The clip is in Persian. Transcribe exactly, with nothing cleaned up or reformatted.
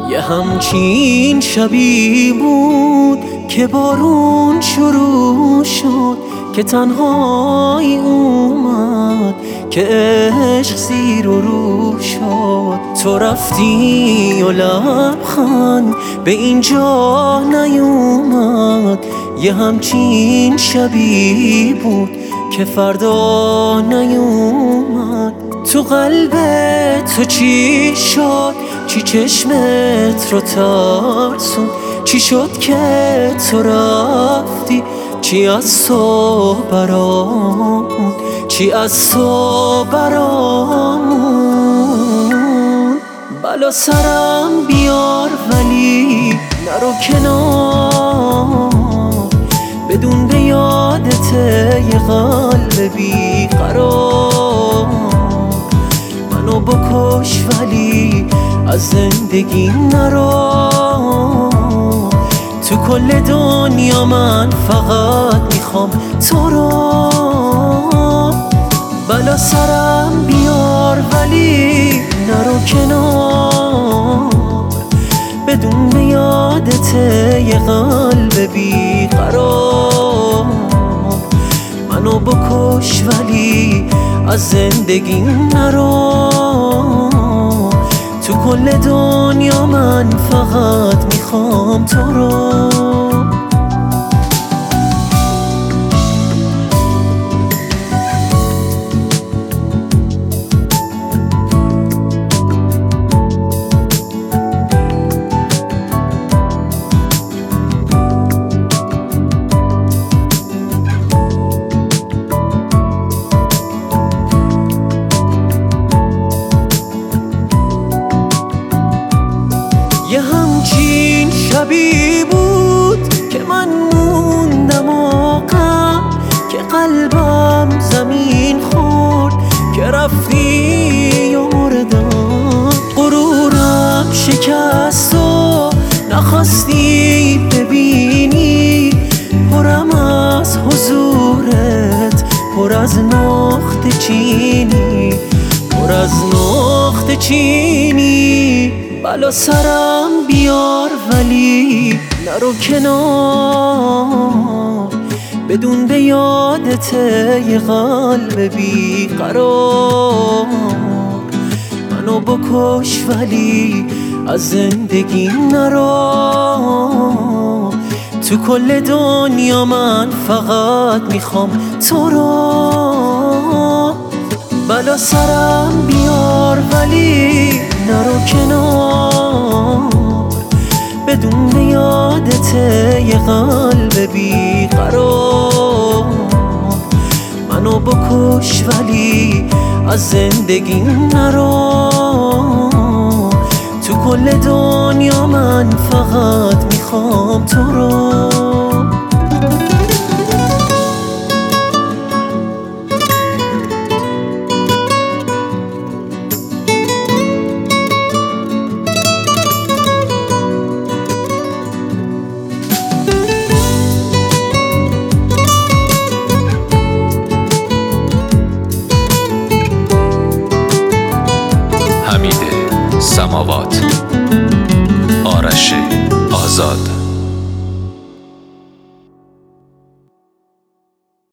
یه همچین شبی بود که بارون شروع شد، که تنهایی اومد که عشق زیر و رو شد. تو رفتی و لبخند به اینجا نیومد. یه همچین شبی بود که فردا نیومد. تو قلب تو چی شد؟ چی چشمت رو ترسون؟ چی شد که تو رفتی؟ چی از تو برامون؟ چی از تو برامون؟ بلا سرم بیار ولی نرو کنار، بدون به یادت یه قلب بیقرار. منو بکش ولی از زندگی نرو. تو کل دنیا من فقط میخوام تو رو. بلا سرم بیار ولی نرو کنار، بدون به یادت یه قلب بیقرار. منو بکش ولی از زندگی نرو. تو کل دنیا من فقط میخوام تو رو. یه همچین شبی بود که من موندم و غم، که قلبم زمین خورد که رفتی و مردم. غرورم شکست و نخواستی ببینی، پرم از حضورت، پر از نقطه چینی، پر از نقطه چینی. بلا سرم بیار ولی نرو کنار، بدون به یادت یه قلب بیقرار. منو بکش ولی از زندگی نرو. تو کل دنیا من فقط میخوام تو رو. بلا سرم بیار ولی نرو کنار، بدون به یادت یه قلب بیقرار. منو بکش ولی از زندگی نرو. تو کل دنیا من فقط میخوام تو رو. حمید سماوات، آرش آزاد.